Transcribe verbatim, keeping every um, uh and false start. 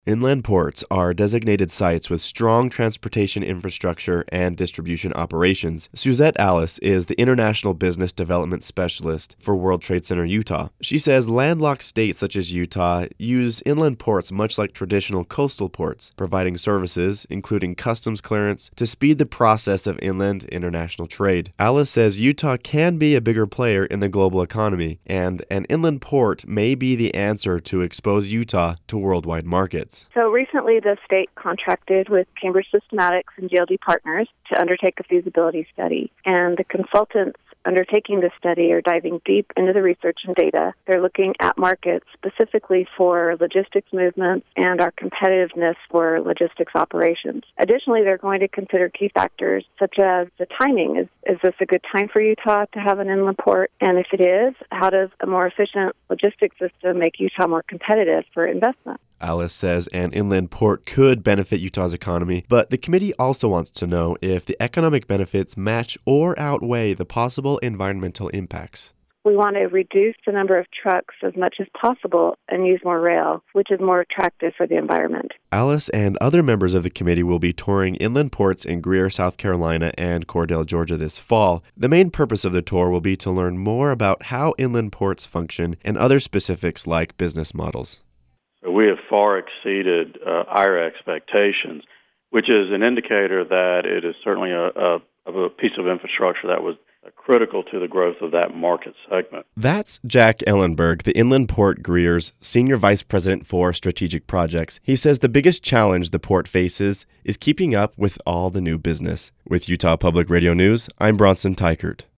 Inland ports are designated sites with strong transportation infrastructure and distribution operations. Suzette Alice is the International Business Development Specialist for World Trade Center Utah. She says landlocked states such as Utah use inland ports much like traditional coastal ports, providing services, including customs clearance, to speed the process of inland international trade. Alice says Utah can be a bigger player in the global economy, and an inland port may be the answer to expose Utah to worldwide markets. So recently, the state contracted with Cambridge Systematics and G L D Partners to undertake a feasibility study. And the consultants undertaking this study are diving deep into the research and data. They're looking at markets specifically for logistics movements and our competitiveness for logistics operations. Additionally, they're going to consider key factors such as the timing. Is, is this a good time for Utah to have an inland port? And if it is, how does a more efficient logistics system make Utah more competitive for investment? Alice says an inland port could benefit Utah's economy, but the committee also wants to know if the economic benefits match or outweigh the possible environmental impacts. We want to reduce the number of trucks as much as possible and use more rail, which is more attractive for the environment. Alice and other members of the committee will be touring inland ports in Greer, South Carolina and Cordell, Georgia this fall. The main purpose of the tour will be to learn more about how inland ports function and other specifics like business models. We have far exceeded uh, our expectations, which is an indicator that it is certainly a, a, a piece of infrastructure that was critical to the growth of that market segment. That's Jack Ellenberg, the Inland Port Greer's Senior Vice President for Strategic Projects. He says the biggest challenge the port faces is keeping up with all the new business. With Utah Public Radio News, I'm Bronson Tykert.